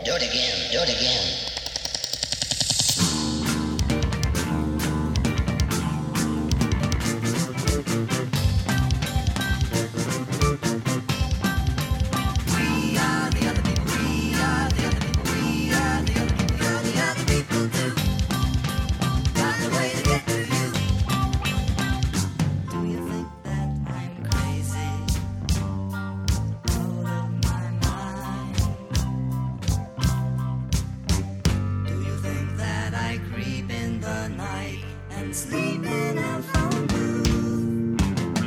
Do it again. Do it again. Sleep in a phone booth.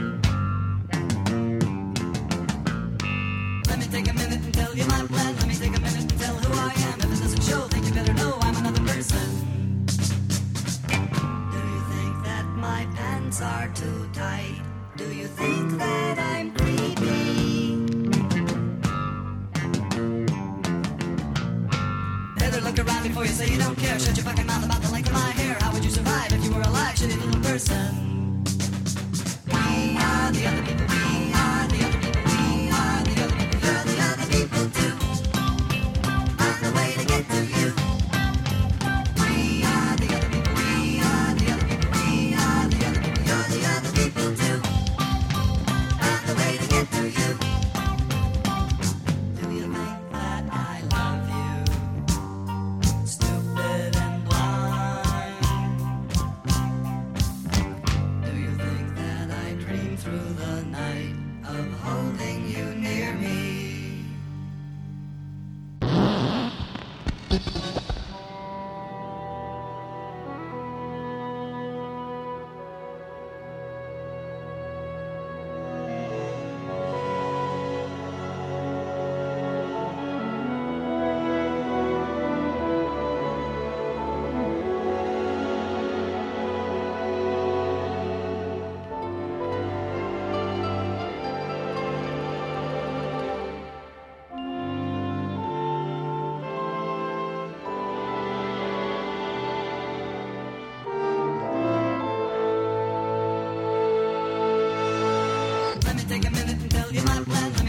Let me take a minute and tell you my plan. Let me take a minute and tell who I am. If it doesn't show, think you better know I'm another person. Do you think that my pants are too tight? Do you think that I'm creepy? Better look around before you say you don't care. Shut your fucking mouth about the length of my hair. How would you survive if you were alive, shitty little person? We are the other people. We are the other people. We are the other people. You're the other people too. Find a way to get to you. We are the other people. We are the other people. We are the other people. You're the other people too. Find a way to get to you. Do you think that I love you? Stupid and blind. Do you think that I dream through the night of holding you near me? Let me take a minute and tell you my plan.